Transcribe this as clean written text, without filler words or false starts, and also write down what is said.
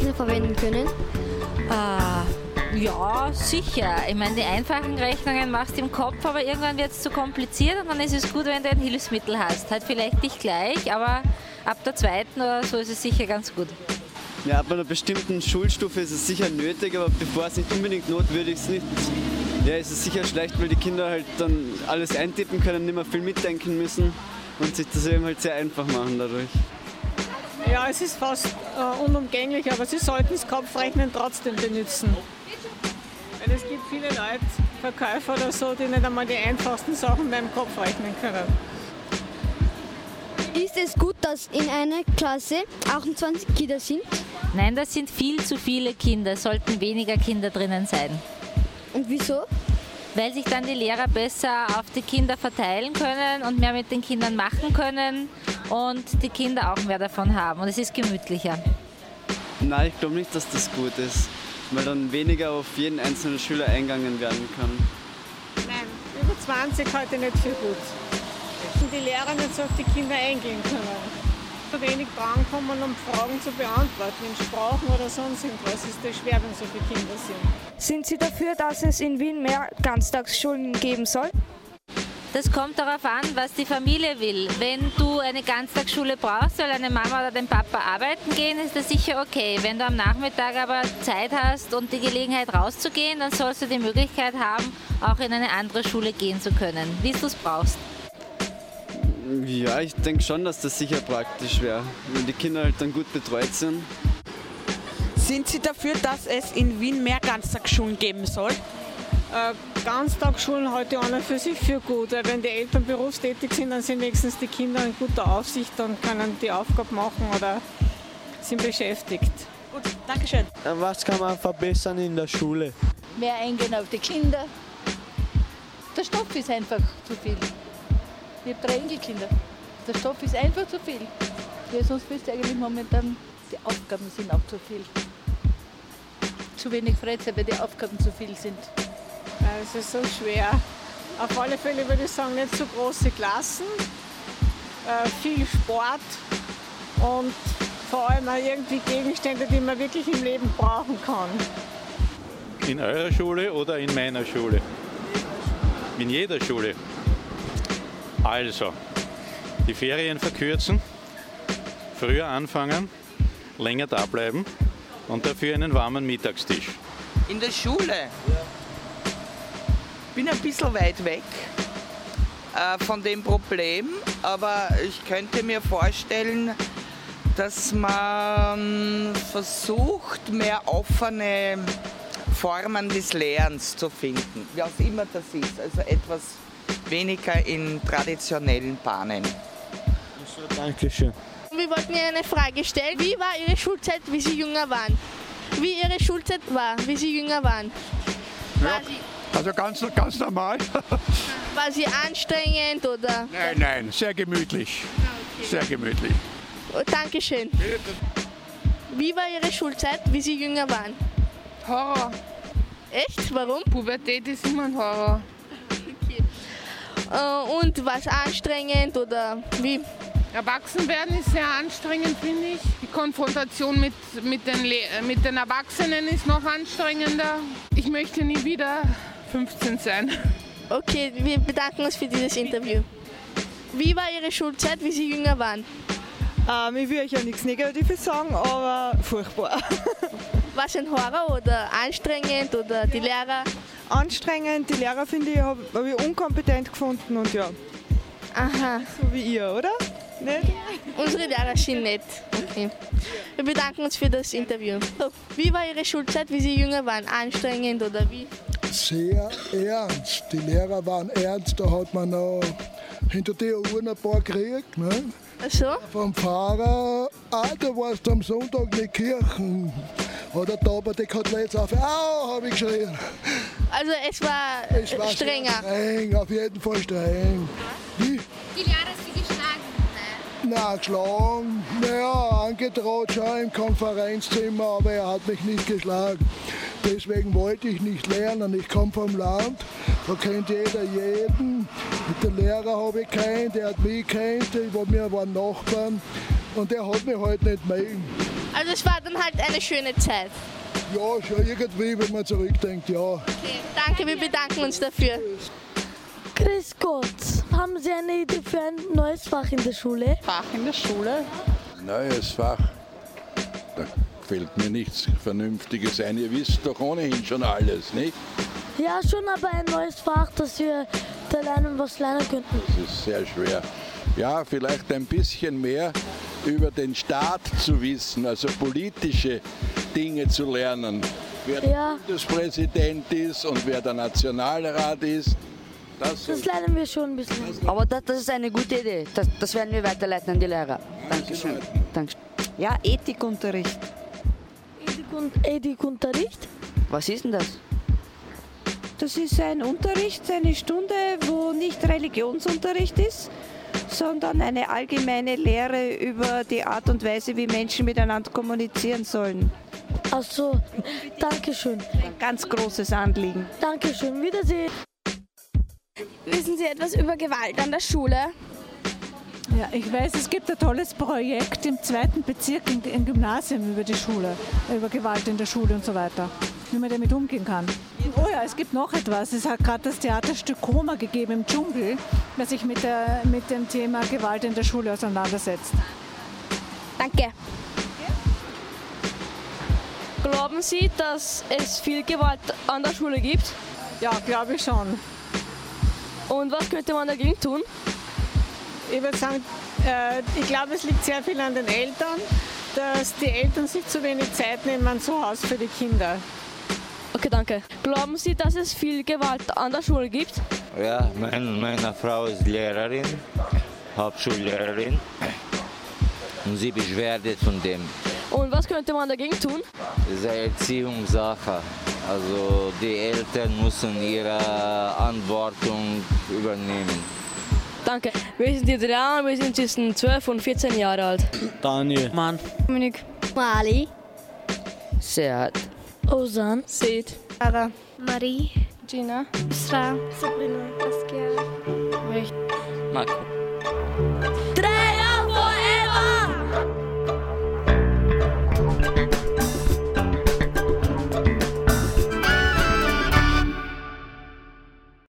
Erwachsene verwenden können? Ja, sicher. Ich meine, die einfachen Rechnungen machst du im Kopf, aber irgendwann wird es zu kompliziert und dann ist es gut, wenn du ein Hilfsmittel hast. Halt vielleicht nicht gleich, aber ab der zweiten oder so ist es sicher ganz gut. Ja, ab einer bestimmten Schulstufe ist es sicher nötig, aber bevor es nicht unbedingt notwendig ist, ist es sicher schlecht, weil die Kinder halt dann alles eintippen können, nicht mehr viel mitdenken müssen und sich das eben halt sehr einfach machen dadurch. Ja, es ist fast unumgänglich, aber sie sollten das Kopfrechnen trotzdem benutzen. Weil es gibt viele Leute, Verkäufer oder so, die nicht einmal die einfachsten Sachen beim Kopf rechnen können. Ist es gut, dass in einer Klasse 28 Kinder sind? Nein, das sind viel zu viele Kinder, sollten weniger Kinder drinnen sein. Und wieso? Weil sich dann die Lehrer besser auf die Kinder verteilen können und mehr mit den Kindern machen können und die Kinder auch mehr davon haben und es ist gemütlicher. Nein, ich glaube nicht, dass das gut ist, weil dann weniger auf jeden einzelnen Schüler eingegangen werden kann. Nein, über 20 heute nicht viel gut. Und die Lehrer nicht so auf die Kinder eingehen können. So wenig drankommen, um Fragen zu beantworten, in Sprachen oder sonst irgendwas, ist das schwer, wenn so viele Kinder sind. Sind Sie dafür, dass es in Wien mehr Ganztagsschulen geben soll? Das kommt darauf an, was die Familie will. Wenn du eine Ganztagsschule brauchst, weil deine Mama oder dein Papa arbeiten gehen, ist das sicher okay. Wenn du am Nachmittag aber Zeit hast und die Gelegenheit rauszugehen, dann sollst du die Möglichkeit haben, auch in eine andere Schule gehen zu können, wie du es brauchst. Ja, ich denke schon, dass das sicher praktisch wäre, wenn die Kinder halt dann gut betreut sind. Sind Sie dafür, dass es in Wien mehr Ganztagsschulen geben soll? Ganztagsschulen halte ich an und für sich für gut, weil wenn die Eltern berufstätig sind, dann sind wenigstens die Kinder in guter Aufsicht und können die Aufgabe machen oder sind beschäftigt. Gut, Dankeschön. Was kann man verbessern in der Schule? Mehr eingehen auf die Kinder. Der Stoff ist einfach zu viel. Ich habe 3 Enkelkinder. Der Stoff ist einfach zu viel. Ja, sonst bist du eigentlich momentan, die Aufgaben sind auch zu viel. Zu wenig Freizeit, weil die Aufgaben zu viel sind. Es ist so schwer. Auf alle Fälle würde ich sagen, nicht so große Klassen, viel Sport und vor allem auch irgendwie Gegenstände, die man wirklich im Leben brauchen kann. In eurer Schule oder in meiner Schule? In jeder Schule. Also, die Ferien verkürzen, früher anfangen, länger da bleiben und dafür einen warmen Mittagstisch. In der Schule? Ich bin ein bisschen weit weg von dem Problem, aber ich könnte mir vorstellen, dass man versucht, mehr offene Formen des Lehrens zu finden, wie auch immer das ist, also etwas weniger in traditionellen Bahnen. Dankeschön. Wir wollten Ihnen eine Frage stellen. Wie war Ihre Schulzeit, wie Sie jünger waren? Wie Ihre Schulzeit war, wie Sie jünger waren? Also ganz normal. War sie anstrengend oder? Nein, sehr gemütlich. Okay. Sehr gemütlich. Oh, Dankeschön. Wie war Ihre Schulzeit, wie Sie jünger waren? Horror. Echt? Warum? Pubertät ist immer ein Horror. Okay. Und war es anstrengend oder wie? Erwachsenwerden ist sehr anstrengend, finde ich. Die Konfrontation mit den Erwachsenen ist noch anstrengender. Ich möchte nie wieder 15 sein. Okay, wir bedanken uns für dieses Interview. Wie war Ihre Schulzeit, wie Sie jünger waren? Ich will euch ja nichts Negatives sagen, aber furchtbar. War es ein Horror oder anstrengend oder die Lehrer? Anstrengend, die Lehrer finde ich, habe ich unkompetent gefunden und ja. Aha. So wie ihr, oder? Nicht? Unsere Lehrer sind nett. Okay. Wir bedanken uns für das Interview. Wie war Ihre Schulzeit, wie Sie jünger waren? Anstrengend oder wie? Sehr ernst. Die Lehrer waren ernst, da hat man noch hinter der Uhr ein paar gekriegt. Ne? Ach so? Vom Pfarrer, du warst am Sonntag in der Kirche. Oder da bei den Koteletts auf, habe ich geschrien. Also es war strenger? Streng, auf jeden Fall streng. Wie? Die Lehrer sind geschlagen? Nein, geschlagen. Naja, angedroht schon im Konferenzzimmer, aber er hat mich nicht geschlagen. Deswegen wollte ich nicht lernen. Ich komme vom Land, da kennt jeder jeden. Mit dem Lehrer habe ich keinen, der hat mich kennt, wir waren Nachbarn und der hat mich halt nicht mögen. Also es war dann halt eine schöne Zeit. Ja, schon irgendwie, wenn man zurückdenkt, ja. Okay, danke, wir bedanken uns dafür. Grüß Gott, haben Sie eine Idee für ein neues Fach in der Schule? Fach in der Schule? Neues Fach. Da fällt mir nichts Vernünftiges ein. Ihr wisst doch ohnehin schon alles, nicht? Ja, schon, aber ein neues Fach, dass wir da was lernen könnten. Das ist sehr schwer. Ja, vielleicht ein bisschen mehr über den Staat zu wissen, also politische Dinge zu lernen. Wer der Bundespräsident ist und wer der Nationalrat ist. Das lernen wir schon ein bisschen. Aber das ist eine gute Idee. Das werden wir weiterleiten an die Lehrer. Dankeschön. Dankeschön. Ja, Ethikunterricht. Ethikunterricht? Was ist denn das? Das ist ein Unterricht, eine Stunde, wo nicht Religionsunterricht ist, sondern eine allgemeine Lehre über die Art und Weise, wie Menschen miteinander kommunizieren sollen. Ach so, danke schön. Ein ganz großes Anliegen. Dankeschön, Wiedersehen. Wissen Sie etwas über Gewalt an der Schule? Ja, ich weiß, es gibt ein tolles Projekt im 2. Bezirk im Gymnasium über die Schule, über Gewalt in der Schule und so weiter, wie man damit umgehen kann. Oh ja, es gibt noch etwas. Es hat gerade das Theaterstück Koma gegeben im Dschungel, das sich mit dem Thema Gewalt in der Schule auseinandersetzt. Danke. Glauben Sie, dass es viel Gewalt an der Schule gibt? Ja, glaube ich schon. Und was könnte man dagegen tun? Ich würde sagen, ich glaube, es liegt sehr viel an den Eltern, dass die Eltern sich zu wenig Zeit nehmen zu Hause für die Kinder. Okay, danke. Glauben Sie, dass es viel Gewalt an der Schule gibt? Ja, meine Frau ist Lehrerin, Hauptschullehrerin, und sie beschwert von dem. Und was könnte man dagegen tun? Das ist eine Erziehungssache. Also die Eltern müssen ihre Verantwortung übernehmen. Danke. Wir sind jetzt Adrian, wir sind zwischen 12 und 14 Jahre alt. Daniel. Mann. Dominik. Mali. Seat. Ozan. Sid. Sarah. Marie. Gina. Isra. Sabrina. Pascal. Marco.